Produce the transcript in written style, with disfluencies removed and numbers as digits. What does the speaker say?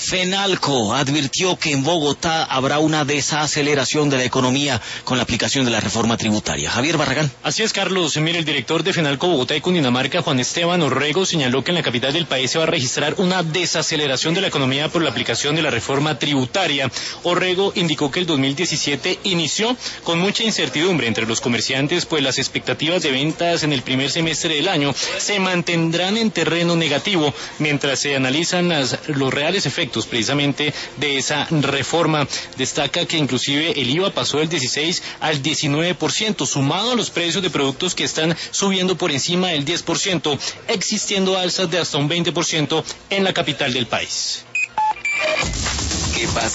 FENALCO advirtió que en Bogotá habrá una desaceleración de la economía con la aplicación de la reforma tributaria. Javier Barragán. Así es, Carlos. Mire, el director de FENALCO Bogotá y Cundinamarca, Juan Esteban Orrego, señaló que en la capital del país se va a registrar una desaceleración de la economía por la aplicación de la reforma tributaria. Orrego indicó que el 2017 inició con mucha incertidumbre entre los comerciantes, pues las expectativas de ventas en el primer semestre del año se mantendrán en terreno negativo mientras se analizan los reales efectos precisamente de esa reforma. Destaca que inclusive el IVA pasó del 16 al 19%, sumado a los precios de productos que están subiendo por encima del 10%, existiendo alzas de hasta un 20% en la capital del país. ¿Qué pasa?